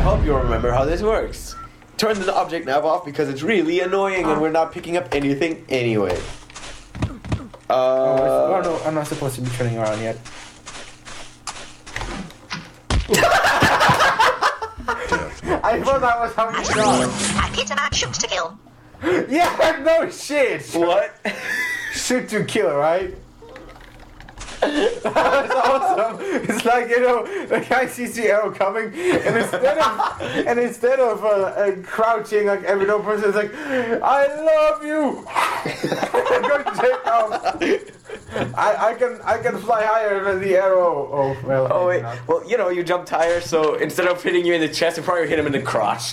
hope you remember how this works. Turn the object nav off because it's really annoying and we're not picking up anything anyway. Oh no, I'm not supposed to be turning around yet. I thought that was how you shot. Hit a man, shoot to kill. Yeah, no shit. What? Shoot to kill, right? That's awesome. It's like, you know, the guy sees the arrow coming, and instead of crouching like every other person, it's like, I love you. I'm gonna take off. I can fly higher than the arrow. Oh well. Oh wait. not. Well, you know, you jumped higher, so instead of hitting you in the chest, it probably hit him in the crotch.